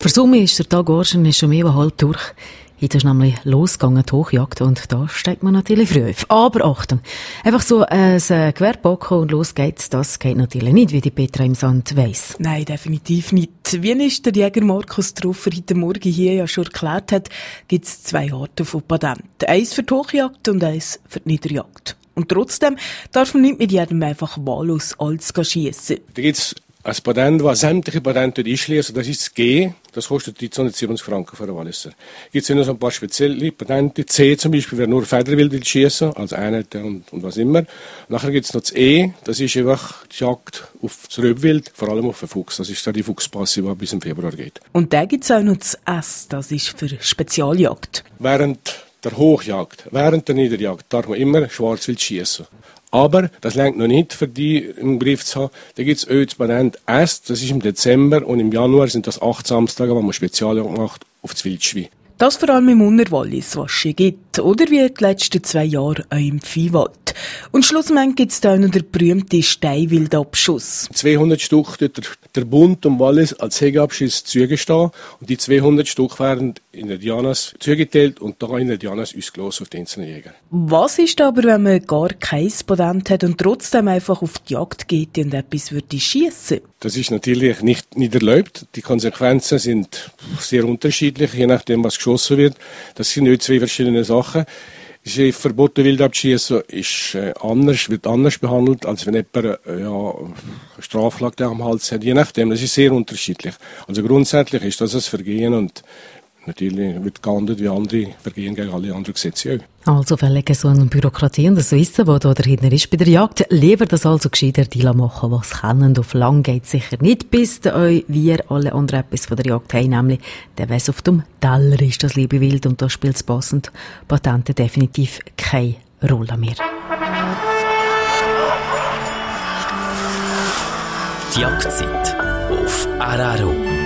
Für Summe ist der Tag wahrscheinlich schon mehr als halb durch. Heute ist nämlich losgegangen, die Hochjagd, und da steigt man natürlich früh auf. Aber Achtung, einfach so ein Gewehr packen und los geht's, das geht natürlich nicht, wie die Petra im Sand weiss. Nein, definitiv nicht. Wie uns der Jäger Markus Truffer heute Morgen hier ja schon erklärt hat, gibt es 2 Arten von Patenten. Eins für die Hochjagd und eins für die Niederjagd. Und trotzdem darf man nicht mit jedem einfach wahllos alles schiessen. Da gibt's ein Patent, das sämtliche Patente einschließt, das ist das G, das kostet 270 Franken für einen Walliser. Gibt es noch so ein paar spezielle Patente, C zum Beispiel, wer nur Federwild schießen, als Einheit und was immer. Nachher gibt es noch das E, das ist einfach die Jagd auf das Röbwild, vor allem auf den Fuchs. Das ist da die Fuchspasse, die bis im Februar geht. Und dann gibt es auch noch das S, das ist für Spezialjagd. Während der Hochjagd, während der Niederjagd darf man immer Schwarzwild schießen. Aber das reicht noch nicht, für die im Griff zu haben. Da gibt es das Patent S, das ist im Dezember, und im Januar sind das 8 Samstage, wo man Spezialjagd macht auf das Wildschwein. Das vor allem im Unterwallis, was es gibt. Oder wie die letzten 2 Jahre auch im Viehwald. Und schlussendlich gibt es da auch noch den berühmten Steinwildabschuss. 200 Stück tut der Bund um Wallis als Hegabschiss zugestehen. Und die 200 Stück werden in der Dianas zugeteilt und da in der Dianas ausgelost auf die einzelnen Jäger. Was ist aber, wenn man gar kein Patent hat und trotzdem einfach auf die Jagd geht und etwas würde schiessen? Das ist natürlich nicht erlaubt. Die Konsequenzen sind sehr unterschiedlich, je nachdem, was geschossen wird. Das sind nicht 2 verschiedene Sachen. Das Verbot Wild abschießen wird anders behandelt, als wenn jemand eine Strafklage am Hals hat. Je nachdem, das ist sehr unterschiedlich. Also grundsätzlich ist das ein Vergehen und natürlich wird geahndet wie andere Vergehen gegen alle anderen Gesetze auch. Also verlegen so eine Bürokratie und das Wissen, was da dahinter ist bei der Jagd. Lieber das also gescheiter die machen, was können. Auf lang geht sicher nicht, bis wir alle anderen etwas von der Jagd haben, nämlich der Wes auf dem Teller ist das liebe Wild, und da spielt es passend Patente definitiv keine Rolle mehr. Die Jagdzeit auf RRO.